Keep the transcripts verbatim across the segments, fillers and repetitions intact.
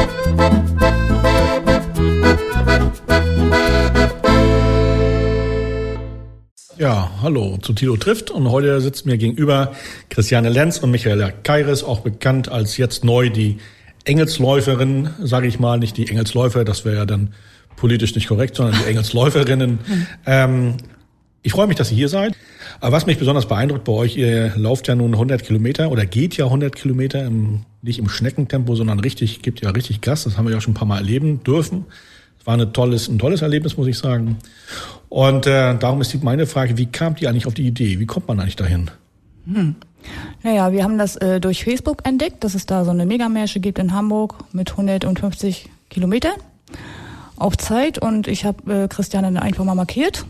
Ja, hallo zu Tilo trifft und heute sitzt mir gegenüber Christiane Lenz und Michaela Keiris, auch bekannt als jetzt neu die Engelsläuferin, sage ich mal, nicht die Engelsläufer, das wäre ja dann politisch nicht korrekt, sondern die Engelsläuferinnen. Mhm. Ähm, ich freue mich, dass ihr hier seid. Aber was mich besonders beeindruckt bei euch, ihr lauft ja nun hundert Kilometer oder geht ja hundert Kilometer, im, nicht im Schneckentempo, sondern richtig, gibt ja richtig Gas. Das haben wir ja schon ein paar Mal erleben dürfen. Es war ein tolles, ein tolles Erlebnis, muss ich sagen. Und äh, darum ist meine Frage, wie kamt ihr eigentlich auf die Idee? Wie kommt man eigentlich dahin? Hm. Naja, wir haben das äh, durch Facebook entdeckt, dass es da so eine Megamärsche gibt in Hamburg mit hundertfünfzig Kilometern auf Zeit. Und ich habe äh, Christiane dann einfach mal markiert.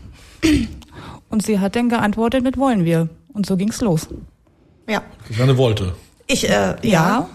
Und sie hat dann geantwortet mit wollen wir. Und so ging's los. Ja. Christiane wollte. Ich, äh, ja. ja.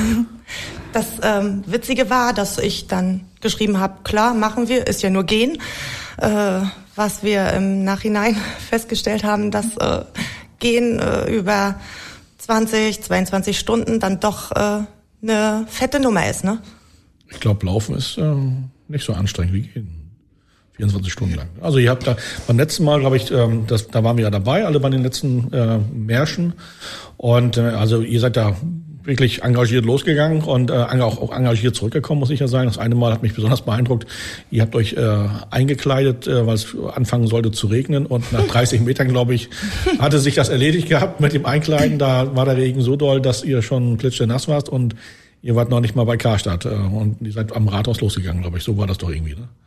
Das ähm, Witzige war, dass ich dann geschrieben habe, klar, machen wir, ist ja nur gehen. Äh, was wir im Nachhinein festgestellt haben, dass äh, Gehen äh, über zwanzig, zweiundzwanzig Stunden dann doch äh, eine fette Nummer ist, ne? Ich glaube, Laufen ist äh, nicht so anstrengend wie Gehen. vierundzwanzig Stunden lang. Also ihr habt da beim letzten Mal, glaube ich, ähm, das, da waren wir ja dabei, alle bei den letzten äh, Märschen. Und äh, also ihr seid da wirklich engagiert losgegangen und äh, auch, auch engagiert zurückgekommen, muss ich ja sagen. Das eine Mal hat mich besonders beeindruckt. Ihr habt euch äh, eingekleidet, äh, weil es anfangen sollte zu regnen. Und nach dreißig Metern, glaube ich, hatte sich das erledigt gehabt mit dem Einkleiden. Da war der Regen so doll, dass ihr schon klitschnass warst und ihr wart noch nicht mal bei Karstadt. Äh, und ihr seid am Rathaus losgegangen, glaube ich. So war das doch irgendwie, ne?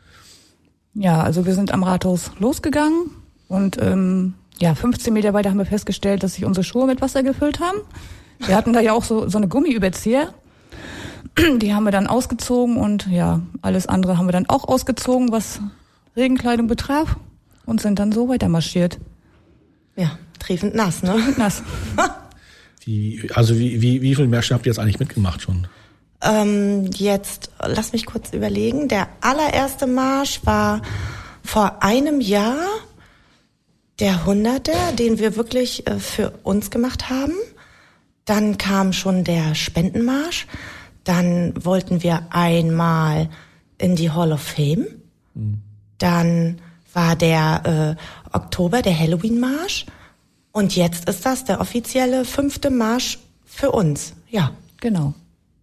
Ja, also wir sind am Rathaus losgegangen und ähm, ja, fünfzehn Meter weiter haben wir festgestellt, dass sich unsere Schuhe mit Wasser gefüllt haben. Wir hatten da ja auch so so eine Gummiüberzieher. Die haben wir dann ausgezogen und ja, alles andere haben wir dann auch ausgezogen, was Regenkleidung betraf und sind dann so weiter marschiert. Ja, triefend nass, ne? Nass. Wie, also wie, wie, wie viele Märsche habt ihr jetzt eigentlich mitgemacht schon? Ähm, jetzt, lass mich kurz überlegen. Der allererste Marsch war vor einem Jahr der Hunderter, den wir wirklich äh, für uns gemacht haben. Dann kam schon der Spendenmarsch. Dann wollten wir einmal in die Hall of Fame. Mhm. Dann war der äh, Oktober, der Halloween-Marsch. Und jetzt ist das der offizielle fünfte Marsch für uns. Ja. Genau.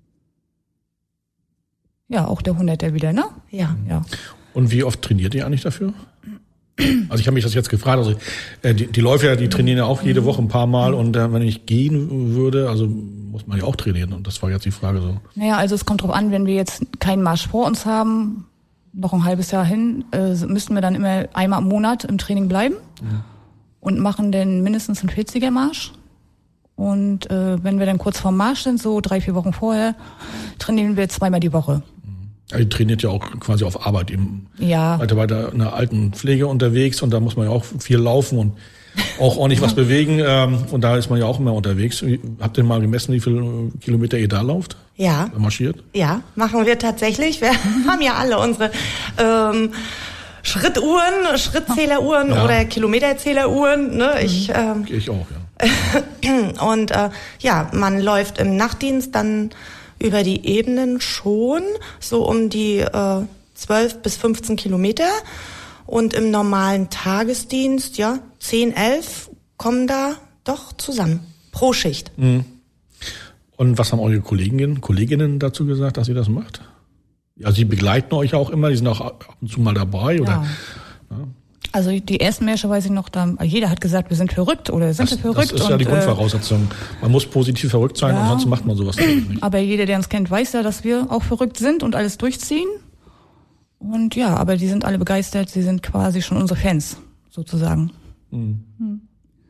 Ja, auch der Hunderter wieder, ne? Ja. Ja. Und wie oft trainiert ihr eigentlich dafür? Also ich habe mich das jetzt gefragt, also äh, die, die Läufer, die trainieren ja auch jede Woche ein paar Mal und äh, wenn ich gehen würde, also muss man ja auch trainieren und das war jetzt die Frage so. Naja, also es kommt drauf an, wenn wir jetzt keinen Marsch vor uns haben, noch ein halbes Jahr hin, äh, müssten wir dann immer einmal im Monat im Training bleiben ja. und machen dann mindestens einen vierziger Marsch. Und äh, wenn wir dann kurz vorm Marsch sind, so drei, vier Wochen vorher, trainieren wir zweimal die Woche. Ja, ihr trainiert ja auch quasi auf Arbeit eben. Ja. Weiter weiter in der Altenpflege unterwegs und da muss man ja auch viel laufen und auch ordentlich was bewegen. Ähm, und da ist man ja auch immer unterwegs. Habt ihr mal gemessen, wie viele Kilometer ihr da lauft? Ja. Marschiert? Ja, machen wir tatsächlich. Wir haben ja alle unsere ähm, Schrittuhren, Schrittzähleruhren ja. oder Kilometerzähleruhren. Ne? Ich, ähm, ich auch, ja. Und äh, ja, man läuft im Nachtdienst dann über die Ebenen schon so um die äh, zwölf bis fünfzehn Kilometer und im normalen Tagesdienst, ja, zehn, elf kommen da doch zusammen pro Schicht. Mhm. Und was haben eure Kolleginnen, Kolleginnen dazu gesagt, dass ihr das macht? Also sie begleiten euch auch immer, die sind auch ab und zu mal dabei, oder? Ja. Ja. Also die ersten Märsche weiß ich noch, da jeder hat gesagt, wir sind verrückt oder sind das, wir verrückt. Das ist ja und, die Grundvoraussetzung. Man muss positiv verrückt sein, ja, ansonsten macht man sowas nicht. Aber jeder, der uns kennt, weiß ja, dass wir auch verrückt sind und alles durchziehen. Und ja, aber die sind alle begeistert, sie sind quasi schon unsere Fans, sozusagen. Mhm. Mhm.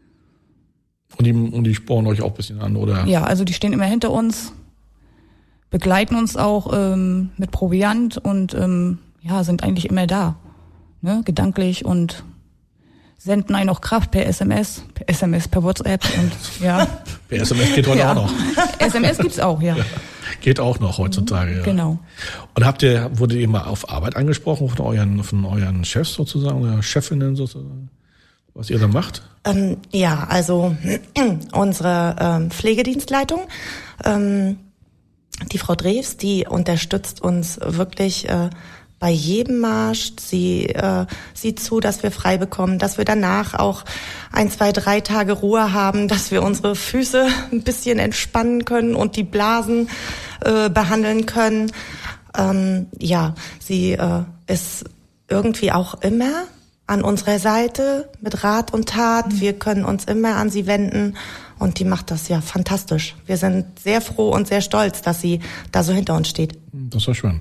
Und die, und die spornen euch auch ein bisschen an, oder? Ja, also die stehen immer hinter uns, begleiten uns auch ähm, mit Proviant und ähm, ja, sind eigentlich immer da. Ne, gedanklich und senden einen auch Kraft per S M S, per S M S, per WhatsApp und ja. Per S M S geht heute ja. auch noch. S M S gibt's auch, ja. ja. Geht auch noch heutzutage, ja. Genau. Und habt ihr, wurde ihr mal auf Arbeit angesprochen von euren, von euren Chefs sozusagen, oder Chefinnen sozusagen, was ihr da macht? Ähm, ja, also unsere ähm, Pflegedienstleitung, ähm, die Frau Drews, die unterstützt uns wirklich äh, bei jedem Marsch. Sie äh, sieht zu, dass wir frei bekommen, dass wir danach auch ein, zwei, drei Tage Ruhe haben, dass wir unsere Füße ein bisschen entspannen können und die Blasen äh, behandeln können. Ähm, ja, sie äh, ist irgendwie auch immer an unserer Seite mit Rat und Tat. Mhm. Wir können uns immer an sie wenden und die macht das ja fantastisch. Wir sind sehr froh und sehr stolz, dass sie da so hinter uns steht. Das war schön.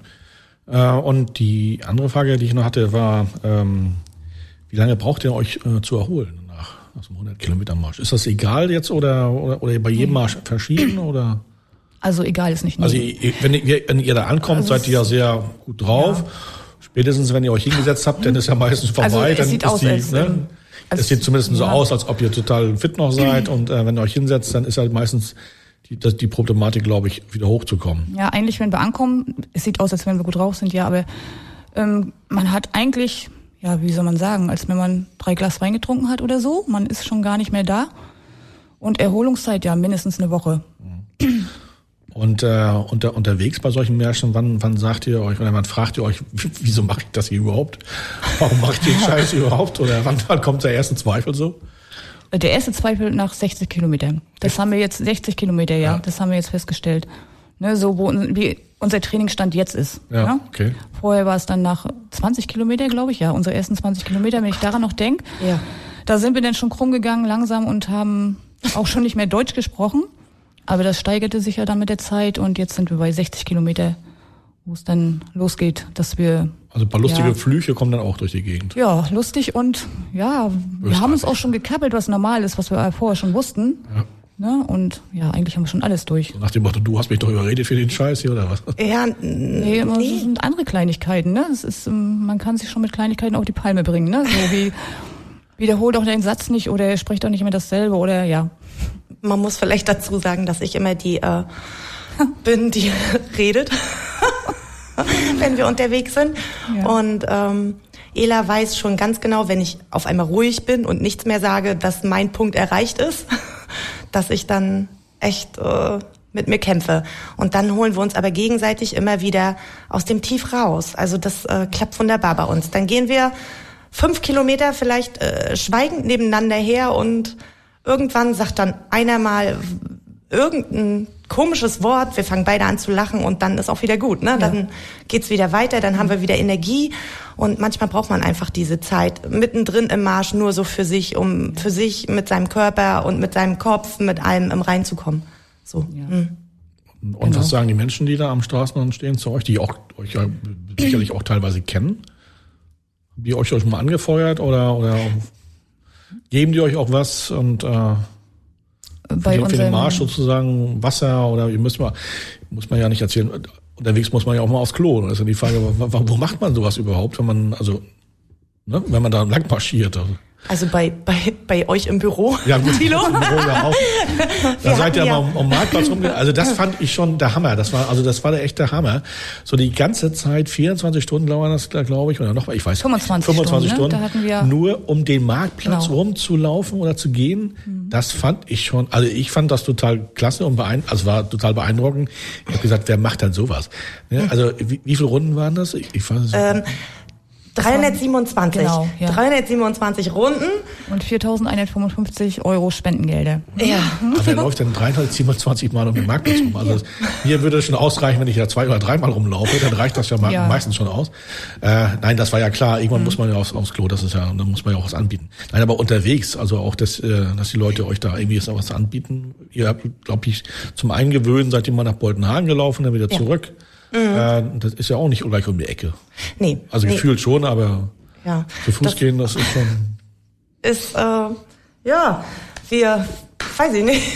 Und die andere Frage, die ich noch hatte, war, ähm, wie lange braucht ihr euch äh, zu erholen nach, nach so einem hundert Kilometer Marsch? Ist das egal jetzt oder, oder, oder bei jedem Marsch verschieden oder? Also egal ist nicht. Also wenn ihr, wenn ihr da ankommt, also seid ihr ja sehr gut drauf. Ja. Spätestens, wenn ihr euch hingesetzt habt, dann ist ja meistens vorbei. Also es dann sieht ist aus, die, als, ne, als, es sieht zumindest ja. so aus, als ob ihr total fit noch seid. Mhm. Und äh, wenn ihr euch hinsetzt, dann ist halt meistens die, das, die Problematik, glaube ich, wieder hochzukommen. Ja, eigentlich, wenn wir ankommen, es sieht aus, als wenn wir gut drauf sind, ja, aber ähm, man hat eigentlich, ja, wie soll man sagen, als wenn man drei Glas Wein getrunken hat oder so. Man ist schon gar nicht mehr da. Und Erholungszeit, ja, mindestens eine Woche. Mhm. Und äh, unter, unterwegs bei solchen Märschen, wann, wann sagt ihr euch, oder wann fragt ihr euch, wieso mache ich das hier überhaupt? Warum mache ich den Scheiß überhaupt? Oder wann, wann kommt der erste Zweifel so? Der erste Zweifel nach sechzig Kilometern. Das Echt? haben wir jetzt, sechzig Kilometer, ja, ja. Das haben wir jetzt festgestellt. Ne, so, wo wie unser Trainingsstand jetzt ist. Ja, ja? Okay. Vorher war es dann nach zwanzig Kilometer, glaube ich, ja, unsere ersten zwanzig Kilometer, wenn ich daran noch denke. Ja. Da sind wir dann schon krumm gegangen, langsam und haben auch schon nicht mehr Deutsch gesprochen. Aber das steigerte sich ja dann mit der Zeit und jetzt sind wir bei sechzig Kilometer, wo es dann losgeht, dass wir... Also ein paar lustige ja, Flüche kommen dann auch durch die Gegend. Ja, lustig und ja, wir Österreich. haben uns auch schon gekappelt, was normal ist, was wir vorher schon wussten. Ja. Ne? Und ja, eigentlich haben wir schon alles durch. So nach dem Motto, du hast mich doch überredet für den Scheiß hier, oder was? Ja, nee, nee. Das sind andere Kleinigkeiten. Ne? Es ist, man kann sich schon mit Kleinigkeiten auf die Palme bringen. Ne? So wie, wiederhol doch den Satz nicht oder sprich doch nicht immer dasselbe oder ja. Man muss vielleicht dazu sagen, dass ich immer die äh, bin, die redet, wenn wir unterwegs sind. Ja. Und ähm, Ela weiß schon ganz genau, wenn ich auf einmal ruhig bin und nichts mehr sage, dass mein Punkt erreicht ist, dass ich dann echt äh, mit mir kämpfe. Und dann holen wir uns aber gegenseitig immer wieder aus dem Tief raus. Also das äh, klappt wunderbar bei uns. Dann gehen wir fünf Kilometer vielleicht äh, schweigend nebeneinander her und irgendwann sagt dann einer mal irgendein komisches Wort, wir fangen beide an zu lachen und dann ist auch wieder gut, ne? Dann ja. geht's wieder weiter, dann haben wir wieder Energie und manchmal braucht man einfach diese Zeit mittendrin im Marsch nur so für sich, um für sich mit seinem Körper und mit seinem Kopf, mit allem im Rein zu kommen. So. Ja. Mhm. Und genau. Was sagen die Menschen, die da am Straßenrand stehen zu euch, die auch euch ja sicherlich auch teilweise kennen? Haben die euch schon mal angefeuert oder oder geben die euch auch was und äh, Bei für, für den Marsch sozusagen Wasser oder ihr müsst mal, muss man ja nicht erzählen, unterwegs muss man ja auch mal aufs Klo. Das ist ja die Frage, wo macht man sowas überhaupt, wenn man, also, ne, wenn man da lang marschiert? Also. Also bei, bei, bei euch im Büro, ja, gut, Thilo? Im Büro ja auch. Da seid ihr ja mal um, um Marktplatz rumgegangen. Also das fand ich schon der Hammer. Das war, also das war der echte Hammer. So die ganze Zeit, vierundzwanzig Stunden dauern das, glaube ich, oder noch, ich weiß fünfundzwanzig, fünfundzwanzig Stunden, Stunden, ne? Da hatten wir nur um den Marktplatz genau. rumzulaufen oder zu gehen. Mhm. Das fand ich schon, also ich fand das total klasse und beeindruckend, also war total beeindruckend. Ich habe gesagt, wer macht denn sowas? Ne? Also wie, wie viele Runden waren das? Ich, ich fand es ähm, dreihundertsiebenundzwanzig. Genau, ja. dreihundertsiebenundzwanzig Runden. Und viertausendeinhundertfünfundfünfzig Euro Spendengelde. Ja. Aber wer läuft denn dreihundertsiebenundzwanzig Mal um den Marktplatz rum? Also ja. Mir würde es schon ausreichen, wenn ich ja zwei oder dreimal rumlaufe, dann reicht das ja, ja. meistens schon aus. Äh, nein, das war ja klar, irgendwann mhm. muss man ja aufs, aufs Klo, das ist ja, dann muss man ja auch was anbieten. Nein, aber unterwegs, also auch, dass, äh, dass die Leute euch da irgendwie was anbieten. Ihr habt, glaube ich, zum einen gewöhnt, seid ihr mal nach Boltenhagen gelaufen, dann wieder ja. zurück. Mhm. Äh, das ist ja auch nicht gleich um die Ecke. Nee. Also nee. gefühlt schon, aber ja. zu Fuß das gehen, das ist schon... Ist, äh, ja, wir, weiß ich nicht.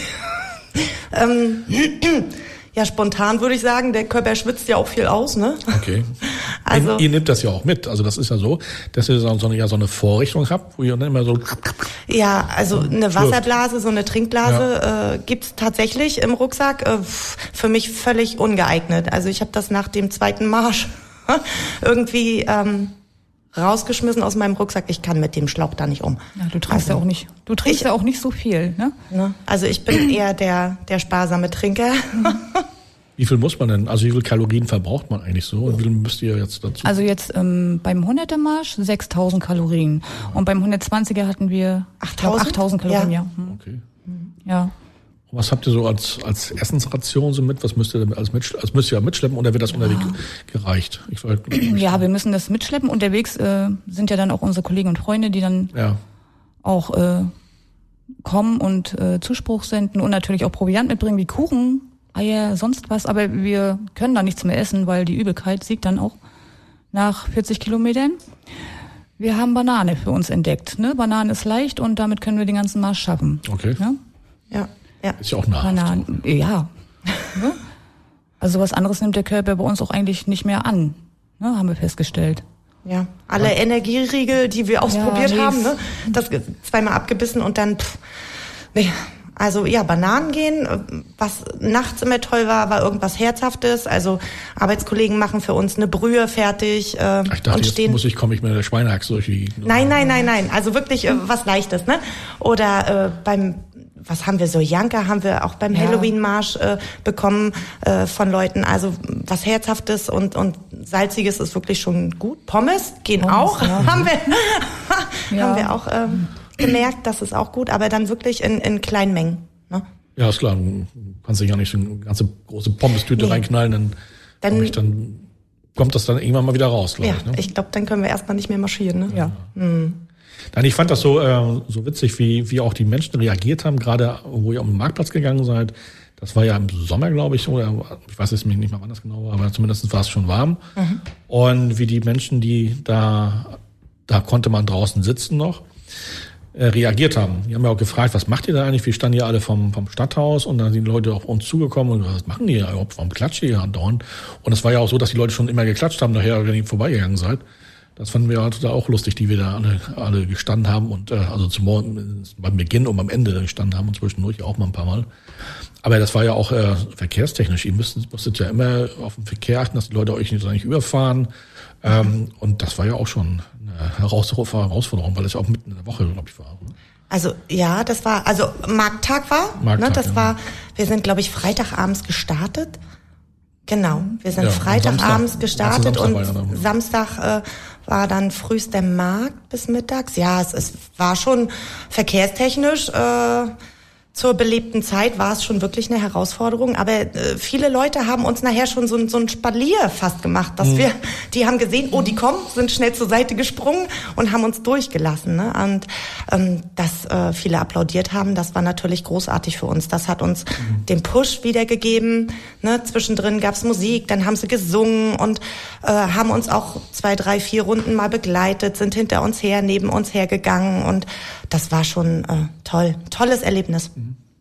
ähm, ja, spontan würde ich sagen, der Körper schwitzt ja auch viel aus, ne? Okay. Also, ihr, ihr nehmt das ja auch mit. Also das ist ja so, dass ihr so eine, ja, so eine Vorrichtung habt, wo ihr dann immer so... Ja, also eine Wasserblase, so eine Trinkblase ja. äh, gibt's tatsächlich im Rucksack. Äh, für mich völlig ungeeignet. Also ich habe das nach dem zweiten Marsch irgendwie ähm, rausgeschmissen aus meinem Rucksack. Ich kann mit dem Schlauch da nicht um. Ja, du trinkst also, ja auch nicht. Du trinkst ich, ja auch nicht so viel, ne? ne? Also ich bin eher der der sparsame Trinker. Wie Wie viel muss man denn, also wie viel Kalorien verbraucht man eigentlich so und wie viel müsst ihr jetzt dazu? Also jetzt ähm, beim hunderter Marsch sechstausend Kalorien und beim hundertzwanziger hatten wir achttausend Kalorien, ja. ja. Okay. Ja. Und was habt ihr so als als Essensration so mit? Was müsst ihr damit als mit, als müsst ihr mitschleppen oder wird das unterwegs gereicht? Ich soll, ja, wir müssen das mitschleppen. Unterwegs äh, sind ja dann auch unsere Kollegen und Freunde, die dann ja. auch äh, kommen und äh, Zuspruch senden und natürlich auch Proviant mitbringen wie Kuchen, Eier, sonst was. Aber wir können da nichts mehr essen, weil die Übelkeit siegt dann auch nach vierzig Kilometern. Wir haben Banane für uns entdeckt. Ne? Banane ist leicht und damit können wir den ganzen Marsch schaffen. Okay. Ja, ja. ja. Ist ja auch nahrhaft. Bananen, ja. Ne? Also was anderes nimmt der Körper bei uns auch eigentlich nicht mehr an, ne? Haben wir festgestellt. Ja, alle ja. Energieriegel, die wir ausprobiert ja, nee, haben, ne? Das zweimal abgebissen und dann, pff, nee. Also ja, Bananen gehen. Was nachts immer toll war, war irgendwas Herzhaftes. Also Arbeitskollegen machen für uns eine Brühe fertig äh, ich dachte, und jetzt stehen. muss ich komme ich mit der Schweinehaxe durch die. Nein, nein, nein, nein. Also wirklich äh, was Leichtes, ne? Oder äh, beim was haben wir so Janka haben wir auch beim ja. Halloween-Marsch äh, bekommen äh, von Leuten. Also was Herzhaftes und und Salziges ist wirklich schon gut. Pommes gehen Pommes, auch. Ja. haben wir ja. haben wir auch. Ähm, gemerkt, das ist auch gut, aber dann wirklich in, in kleinen Mengen. Ne? Ja, ist klar. Du kannst dich ja nicht so eine ganze große Pommes-Tüte nee. reinknallen, dann, dann, ich, dann kommt das dann irgendwann mal wieder raus, glaube ja, ich. Ne? Ich glaube, dann können wir erstmal nicht mehr marschieren. Ne? Ja. Hm. Nein, ich fand das so äh, so witzig, wie wie auch die Menschen reagiert haben, gerade wo ihr um den Marktplatz gegangen seid. Das war ja im Sommer, glaube ich, oder ich weiß jetzt nicht mehr, wann das genau war, aber zumindest war es schon warm. Mhm. Und wie die Menschen, die da, da konnte man draußen sitzen noch, reagiert haben. Die haben ja auch gefragt, was macht ihr da eigentlich? Wir standen ja alle vom, vom Stadthaus und dann sind die Leute auf uns zugekommen und was machen die ja überhaupt? Warum klatscht ihr hier andauernd? Und es war ja auch so, dass die Leute schon immer geklatscht haben, nachher, wenn ihr vorbeigegangen seid. Das fanden wir halt auch lustig, die wir da alle, alle gestanden haben und äh, also zum Morgen, beim Beginn und am Ende gestanden haben und zwischendurch auch mal ein paar Mal. Aber das war ja auch äh, verkehrstechnisch. Ihr müsstet, müsstet ja immer auf den Verkehr achten, dass die Leute euch nicht, nicht überfahren. Ähm, und das war ja auch schon eine Herausforderung, weil es ja auch mitten in der Woche, glaube ich, war. Also ja, das war, also Markttag war, Markttag, ne, das ja. war, wir sind, glaube ich, Freitagabends gestartet. Genau, wir sind ja, Freitagabends gestartet und Samstag, und Samstag äh, war dann frühst der Markt bis mittags. Ja, es, es war schon verkehrstechnisch äh, zur belebten Zeit war es schon wirklich eine Herausforderung, aber äh, viele Leute haben uns nachher schon so, so ein Spalier fast gemacht, dass mhm. wir, die haben gesehen, oh, die kommen, sind schnell zur Seite gesprungen und haben uns durchgelassen. Ne? Und ähm, dass äh, viele applaudiert haben, das war natürlich großartig für uns. Das hat uns mhm. den Push wiedergegeben. Ne? Zwischendrin gab's Musik, dann haben sie gesungen und äh, haben uns auch zwei, drei, vier Runden mal begleitet, sind hinter uns her, neben uns hergegangen und das war schon äh, toll, tolles Erlebnis.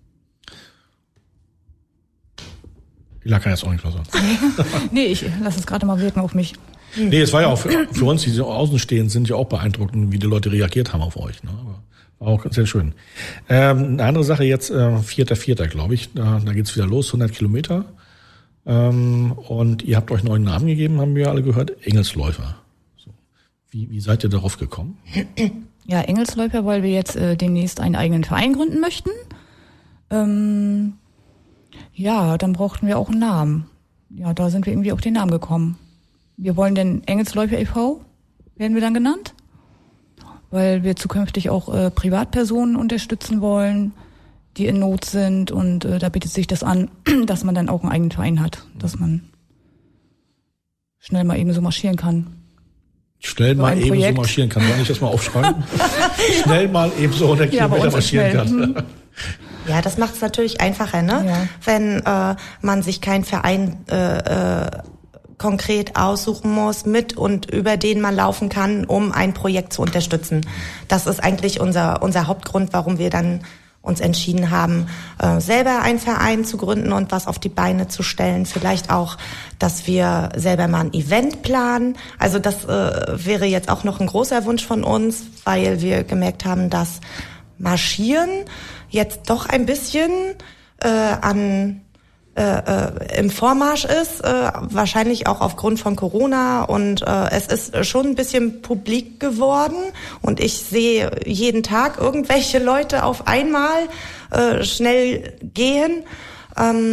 Ich lag jetzt auch nicht was sagen. Nee, ich lass es gerade mal wirken auf mich. Nee, es war ja auch für, für uns, die so außenstehend sind, ja auch beeindruckend, wie die Leute reagiert haben auf euch. Ne? Aber war auch sehr schön. Ähm, eine andere Sache jetzt, äh, vierter Vierter glaube ich, da, da geht's wieder los, hundert Kilometer. Ähm, und ihr habt euch einen neuen Namen gegeben, haben wir alle gehört, Engelsläufer. So. Wie, wie seid ihr darauf gekommen? Ja, Engelsläufer, weil wir jetzt äh, demnächst einen eigenen Verein gründen möchten. Ähm, ja, dann brauchten wir auch einen Namen. Ja, da sind wir irgendwie auf den Namen gekommen. Wir wollen den Engelsläufer e V, werden wir dann genannt, weil wir zukünftig auch äh, Privatpersonen unterstützen wollen, die in Not sind. Und äh, da bietet sich das an, dass man dann auch einen eigenen Verein hat, dass man schnell mal eben so marschieren kann. Schnell mal eben Projekt. so marschieren kann. Soll ich das mal aufschreiben? Schnell mal eben so hundert ja, Kilometer marschieren kann. Hm. Ja, das macht es natürlich einfacher, ne? Ja. Wenn äh, man sich keinen Verein äh, äh, konkret aussuchen muss, mit und über den man laufen kann, um ein Projekt zu unterstützen. Das ist eigentlich unser unser Hauptgrund, warum wir dann uns entschieden haben, äh, selber einen Verein zu gründen und was auf die Beine zu stellen. Vielleicht auch, dass wir selber mal ein Event planen. Also das äh, wäre jetzt auch noch ein großer Wunsch von uns, weil wir gemerkt haben, dass Marschieren jetzt doch ein bisschen äh, an äh, äh, im Vormarsch ist, äh, wahrscheinlich auch aufgrund von Corona und äh, es ist schon ein bisschen publik geworden und ich sehe jeden Tag irgendwelche Leute auf einmal äh, schnell gehen ähm,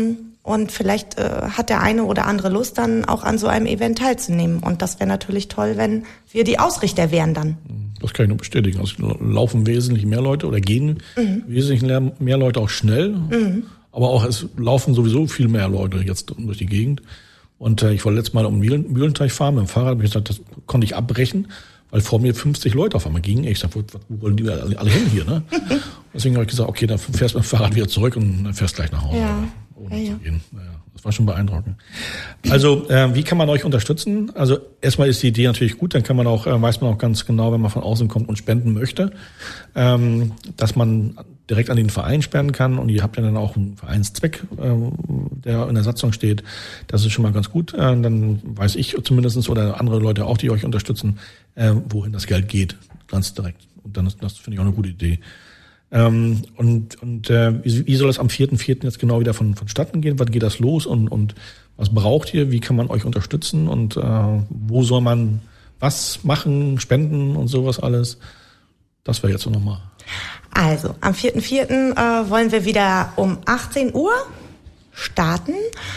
Und vielleicht äh, hat der eine oder andere Lust, dann auch an so einem Event teilzunehmen. Und das wäre natürlich toll, wenn wir die Ausrichter wären dann. Das kann ich nur bestätigen. Also laufen wesentlich mehr Leute oder gehen mhm. wesentlich mehr Leute auch schnell. Mhm. Aber auch es laufen sowieso viel mehr Leute jetzt durch die Gegend. Und äh, ich wollte letztes Mal um Mühlen, Mühlenteich fahren mit dem Fahrrad. Hab ich gesagt, das konnte ich abbrechen, weil vor mir fünfzig Leute auf einmal gingen. Ich sagte, wo, wo wollen die alle, alle hin hier? Ne? Deswegen habe ich gesagt, okay, dann fährst du mit dem Fahrrad wieder zurück und dann fährst gleich nach Hause. Ja. Ohne ja, ja. zu gehen. Naja, das war schon beeindruckend. Also, äh, wie kann man euch unterstützen? Also, erstmal ist die Idee natürlich gut, dann kann man auch, äh, weiß man auch ganz genau, wenn man von außen kommt und spenden möchte, ähm, dass man direkt an den Verein spenden kann und ihr habt ja dann auch einen Vereinszweck, äh, der in der Satzung steht. Das ist schon mal ganz gut. Äh, dann weiß ich zumindestens oder andere Leute auch, die euch unterstützen, äh, wohin das Geld geht, ganz direkt. Und dann ist das, finde ich, auch eine gute Idee. Ähm, und und äh, wie, wie soll das am vierten vierten jetzt genau wieder von vonstatten gehen? Wann geht das los und und was braucht ihr? Wie kann man euch unterstützen und äh, wo soll man was machen, spenden und sowas alles? Das wäre jetzt so nochmal. Also am vierten vierten äh, wollen wir wieder um achtzehn Uhr starten.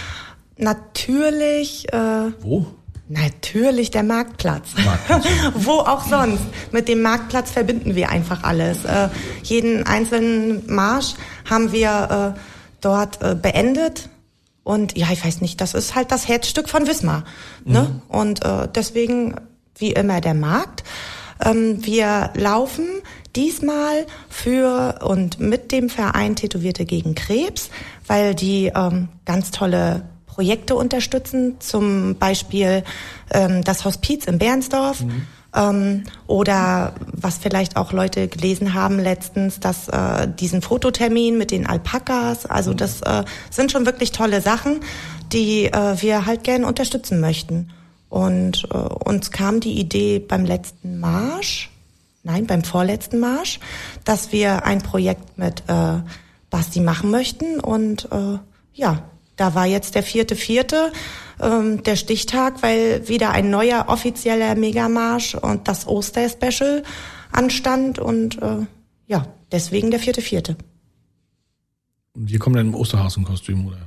Natürlich. Äh, Wo? Natürlich der Marktplatz. Marktplatz. Wo auch sonst. Mit dem Marktplatz verbinden wir einfach alles. Äh, jeden einzelnen Marsch haben wir äh, dort äh, beendet. Und ja, ich weiß nicht, das ist halt das Herzstück von Wismar. Mhm. Ne? Und äh, deswegen, wie immer, der Markt. Ähm, wir laufen diesmal für und mit dem Verein Tätowierte gegen Krebs, weil die ähm, ganz tolle Projekte unterstützen, zum Beispiel ähm, das Hospiz in Bernsdorf mhm. ähm, oder was vielleicht auch Leute gelesen haben letztens, dass äh, diesen Fototermin mit den Alpakas, also das äh, sind schon wirklich tolle Sachen, die äh, wir halt gerne unterstützen möchten. Und äh, uns kam die Idee beim letzten Marsch, nein, beim vorletzten Marsch, dass wir ein Projekt mit äh, Basti machen möchten und äh, ja, da war jetzt der vierte vierte ähm, der Stichtag, weil wieder ein neuer offizieller Megamarsch und das Oster-Special anstand und äh, ja, deswegen der vierte vierte Und ihr kommt dann im Osterhasenkostüm oder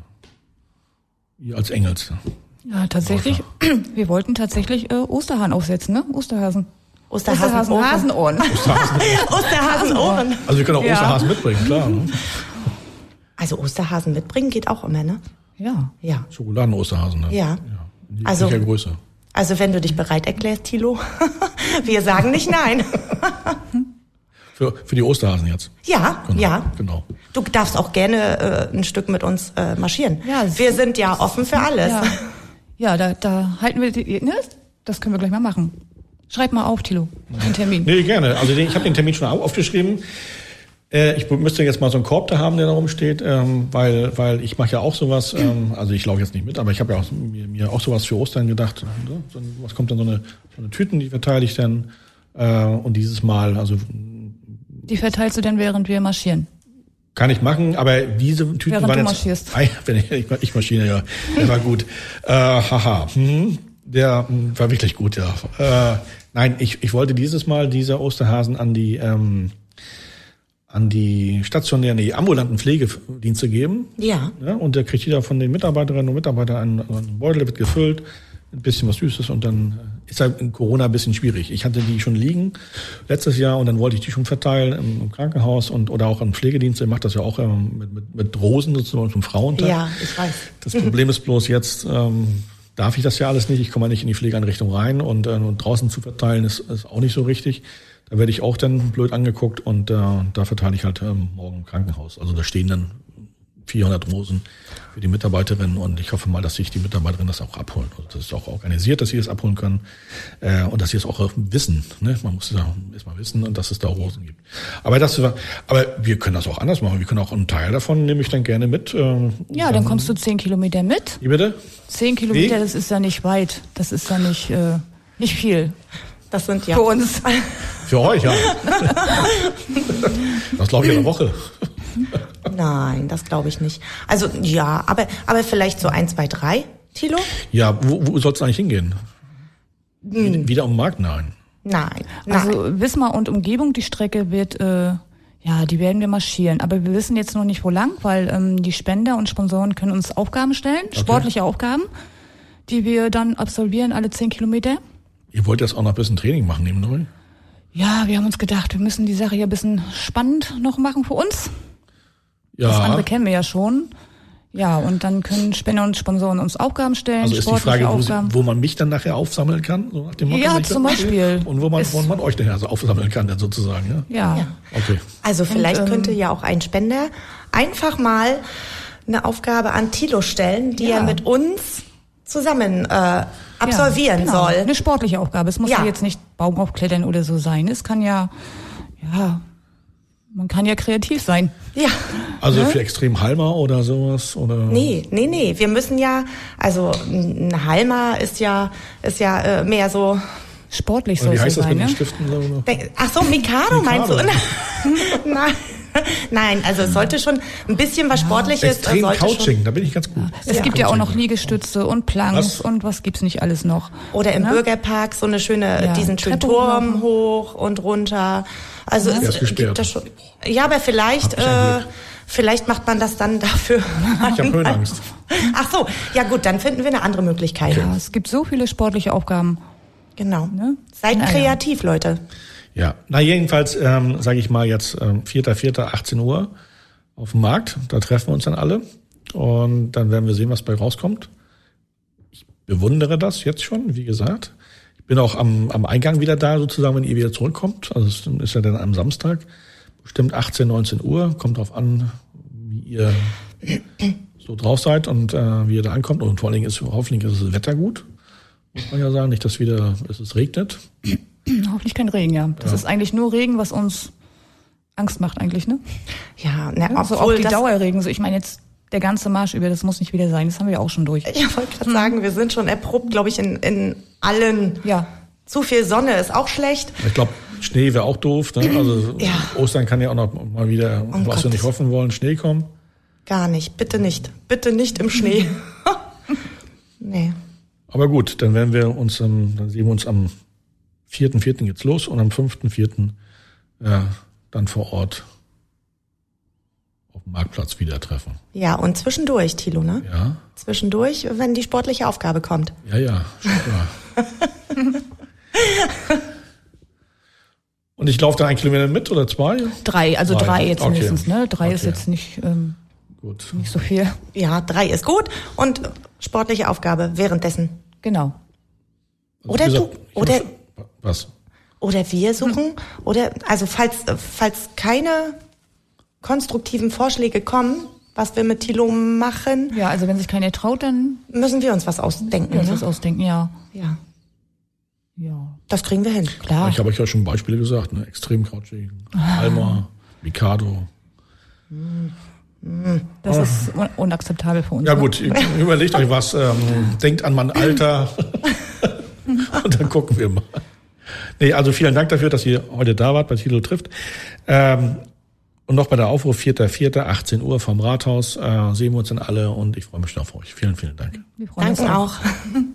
ihr als Engels? Ja, tatsächlich. Wir wollten tatsächlich äh, Osterhahn aufsetzen, ne? Osterhasen. Osterhasen, Hasenohren. Osterhasenohren. Also wir können auch ja. Osterhasen mitbringen, klar. Ne? Also Osterhasen mitbringen geht auch immer, ne? Ja. Ja. Schokoladen-Osterhasen, ne? Ja. ja. Die also, ja Größe. Also wenn du dich bereit erklärst, Thilo, wir sagen nicht nein. Für, für die Osterhasen jetzt? Ja, genau, ja. Genau. Du darfst auch gerne äh, ein Stück mit uns äh, marschieren. Ja, wir sind ja offen für alles. Ja, ja da, da halten wir die, ne? Das können wir gleich mal machen. Schreib mal auf, Thilo, den Termin. Nee, gerne. Also den, ich habe den Termin schon aufgeschrieben. Äh, ich müsste jetzt mal so einen Korb da haben, der da rumsteht, ähm, weil weil ich mache ja auch sowas. Ähm, also ich laufe jetzt nicht mit, aber ich habe ja auch, mir, mir auch sowas für Ostern gedacht. Ne? So, was kommt dann so eine, so eine Tüten, die verteile ich dann. Äh, und dieses Mal, also die verteilst du denn, während wir marschieren? Kann ich machen, aber diese Tüten während waren du jetzt... marschierst. Ah, wenn ich, ich, ich marschiere, ja. Der war gut. Äh, haha. Hm, der war wirklich gut, ja. Äh, nein, ich, ich wollte dieses Mal diese Osterhasen an die ähm, an die stationären, die ambulanten Pflegedienste geben. Ja. ja. Und da kriegt jeder von den Mitarbeiterinnen und Mitarbeitern einen, einen Beutel, wird gefüllt, ein bisschen was Süßes und dann ist halt in Corona ein bisschen schwierig. Ich hatte die schon liegen letztes Jahr und dann wollte ich die schon verteilen im, im Krankenhaus und oder auch im Pflegedienst. Ich mache das ja auch ähm, mit, mit, mit Rosen sozusagen zum Frauentag. Ja, ich weiß. Das Problem ist bloß jetzt, ähm, darf ich das ja alles nicht. Ich komme ja nicht in die Pflegeeinrichtung rein und, äh, und draußen zu verteilen ist, ist auch nicht so richtig. Da werde ich auch dann blöd angeguckt und äh, da verteile ich halt ähm, morgen im Krankenhaus. Also da stehen dann vierhundert Rosen für die Mitarbeiterinnen und ich hoffe mal, dass sich die Mitarbeiterinnen das auch abholen. Also das ist auch organisiert, dass sie das abholen können äh, und dass sie es auch wissen. Ne? Man muss es ja erstmal wissen und dass es da Rosen gibt. Aber das, aber wir können das auch anders machen. Wir können auch einen Teil davon nehme ich dann gerne mit. Äh, ja, dann, dann kommst du zehn Kilometer mit. Wie bitte? Zehn Kilometer, Wie? Das ist ja nicht weit. Das ist ja nicht äh, nicht viel. Das sind ja für uns. Für euch, ja. Das glaube ich in der Woche. Nein, das glaube ich nicht. Also ja, aber aber vielleicht so eins, zwei, drei, Thilo? Ja, wo, wo soll es eigentlich hingehen? Hm. Wieder um den Markt? Nein. Nein. Also Wismar und Umgebung, die Strecke wird äh, Ja, die werden wir marschieren. Aber wir wissen jetzt noch nicht, wo lang, weil ähm, die Spender und Sponsoren können uns Aufgaben stellen, okay. sportliche Aufgaben, die wir dann absolvieren, alle zehn Kilometer. Ihr wollt jetzt auch noch ein bisschen Training machen im Neuen? Ja, wir haben uns gedacht, wir müssen die Sache ja ein bisschen spannend noch machen für uns. Ja. Das andere kennen wir ja schon. Ja, und dann können Spender und Sponsoren uns Aufgaben stellen, also ist die Frage, wo, sie, Aufgaben. wo man mich dann nachher aufsammeln kann? So nach dem Motto, ja, zum Beispiel. Und wo man, wo man euch nachher so aufsammeln kann, dann sozusagen. Ja. Ja. ja. Okay. Also vielleicht und, ähm, könnte ja auch ein Spender einfach mal eine Aufgabe an Thilo stellen, die ja. er mit uns zusammen äh, absolvieren ja, genau. soll. Eine sportliche Aufgabe. Es muss ja. ja jetzt nicht Baum aufklettern oder so sein. Es kann ja, ja, man kann ja kreativ sein. Ja. Also ja? für Extrem-Halmer oder sowas? Oder? Nee, nee, nee. Wir müssen ja, also ein Halmer ist ja, ist ja äh, mehr so... Sportlich so Wie heißt das sein, mit ne? den Stiften? So? Ach so, Mikado, Mikado meinst du? Nein. Nein, also es sollte schon ein bisschen was Sportliches. Extrem sollte Couching, schon, da bin ich ganz gut. Es ja. gibt ja auch noch Liegestütze und Planks was? und was gibt's nicht alles noch. Oder im ne? Bürgerpark so eine schöne, ja. diesen schönen Treppe Turm hoch und runter. Also ja. es gibt das schon. Ja, aber vielleicht, äh, vielleicht macht man das dann dafür. Ich habe Höhenangst. Ach so, ja gut, dann finden wir eine andere Möglichkeit. Ja, es gibt so viele sportliche Aufgaben. Genau. Ne? Seid Na, kreativ, ja. Leute. Ja, na jedenfalls ähm, sage ich mal jetzt ähm, vierter vierter achtzehn Uhr auf dem Markt. Da treffen wir uns dann alle und dann werden wir sehen, was bei rauskommt. Ich bewundere das jetzt schon, wie gesagt. Ich bin auch am, am Eingang wieder da, sozusagen, wenn ihr wieder zurückkommt. Also es ist ja dann am Samstag, bestimmt achtzehn, neunzehn Uhr. Kommt drauf an, wie ihr so drauf seid und äh, wie ihr da ankommt. Und vor allen Dingen ist hoffentlich ist das Wetter gut. Muss man ja sagen, nicht, dass wieder dass es regnet. Hoffentlich kein Regen, ja. Das ja. ist eigentlich nur Regen, was uns Angst macht eigentlich, ne? Ja, ne, ja so auch die Dauerregen. So, ich meine jetzt der ganze Marsch über, das muss nicht wieder sein. Das haben wir ja auch schon durch. Ich wollte gerade sagen, wir sind schon erprobt, glaube ich, in, in allen. Ja. Zu viel Sonne ist auch schlecht. Ich glaube, Schnee wäre auch doof. Ne? Also ja. Ostern kann ja auch noch mal wieder, oh was Gott. wir nicht hoffen wollen, Schnee kommen. Gar nicht, bitte nicht. Bitte nicht im Schnee. Nee. Aber gut, dann werden wir uns, ähm, dann sehen wir uns am vierten vierten geht's los und am fünften vierten ja, dann vor Ort auf dem Marktplatz wieder treffen. Ja, und zwischendurch, Thilo, ne? Ja. Zwischendurch, wenn die sportliche Aufgabe kommt. Ja, ja, klar. Und ich laufe da ein Kilometer mit oder zwei? Drei, also drei, drei jetzt okay. mindestens, ne? Drei okay. ist jetzt nicht, ähm, gut. nicht so viel. Ja, drei ist gut und sportliche Aufgabe währenddessen. Genau. Also Oder gesagt, du, oder, was? Oder wir suchen, hm. oder, also falls, falls keine konstruktiven Vorschläge kommen, was wir mit Thilo machen. Ja, also wenn sich keiner traut, dann müssen wir uns was ausdenken. Wir uns ne? was ausdenken, ja. Ja. Ja. Das kriegen wir hin. Klar. Ich habe euch ja schon Beispiele gesagt, ne? Extrem Couching, Alma, Mikado. Das ist un- unakzeptabel für uns. Ja ne? gut, überlegt euch was, ähm, denkt an mein Alter und dann gucken wir mal. Nee, also vielen Dank dafür, dass ihr heute da wart bei Thilo trifft. Ähm, und noch bei der Aufruf vierter vierter achtzehn Uhr vom Rathaus äh, sehen wir uns dann alle und ich freue mich auf euch. Vielen, vielen Dank. Wir freuen uns Danke auch. auch.